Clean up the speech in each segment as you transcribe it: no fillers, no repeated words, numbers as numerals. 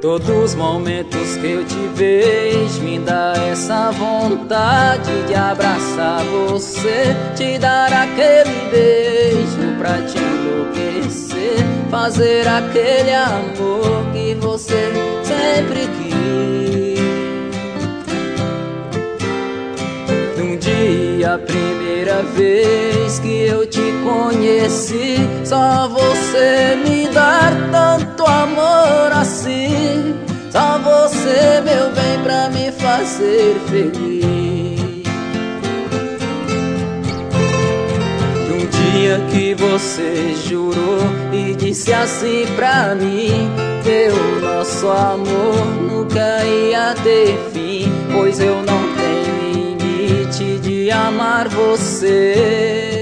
Todos os momentos que eu te vejo me dá essa vontade de abraçar você, te dar aquele beijo pra te enlouquecer, fazer aquele amor que você sempre quis. Num dia, a primeira vez que eu te conheci, só você me dar tanto amor assim, só você, meu bem, pra me fazer feliz. Num dia que você jurou e disse assim pra mim, que o nosso amor nunca ia ter fim, pois eu não tenho limite de amar você.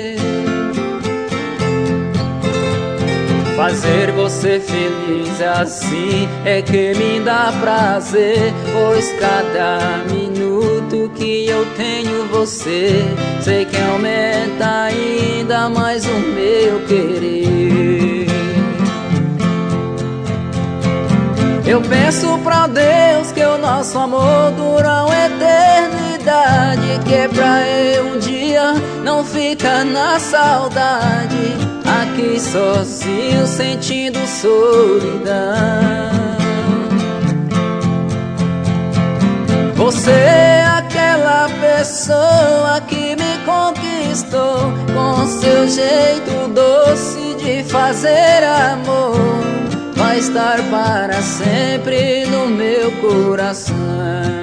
Fazer você feliz assim é que me dá prazer, pois cada minuto que eu tenho você, sei que aumenta ainda mais o meu querer. Eu peço pra Deus que o nosso amor dura uma eternidade, que pra eu um dia não ficar na saudade, aqui sozinho sentindo solidão. Você é aquela pessoa que me conquistou, com seu jeito doce de fazer amor, vai estar para sempre no meu coração.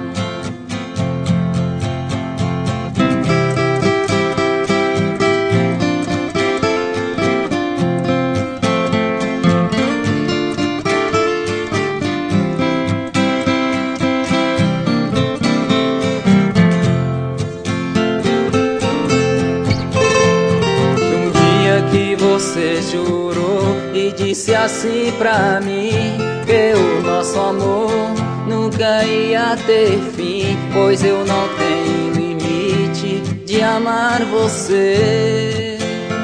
Você jurou e disse assim pra mim, que o nosso amor nunca ia ter fim, pois eu não tenho limite de amar você.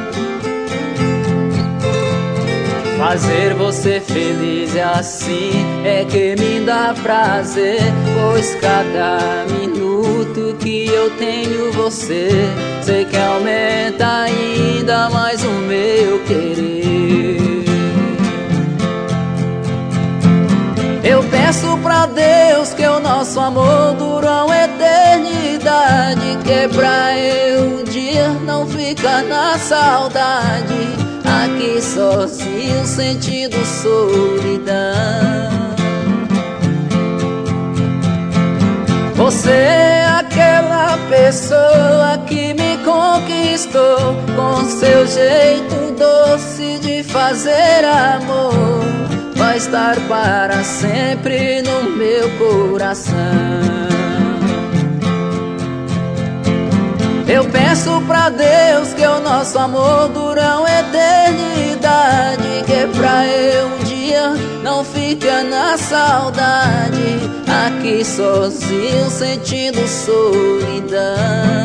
Fazer você feliz assim é que me dá prazer, pois cada minuto que eu tenho você, sei que aumenta ainda mais o meu querer. Eu peço pra Deus que o nosso amor dura uma eternidade, que pra eu um dia não ficar na saudade, aqui sozinho sentindo solidão. Você é aquela pessoa que me conquistou, com seu jeito doce de fazer amor, vai estar para sempre no meu coração. Eu peço pra Deus que o nosso amor dura uma eternidade, que pra eu um dia não fica na saudade, aqui sozinho sentindo solidão.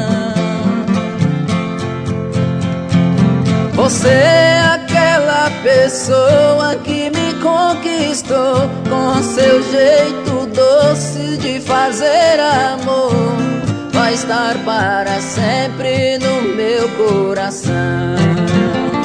Você é aquela pessoa que me conquistou, com seu jeito doce de fazer amor, vai estar para sempre no meu coração.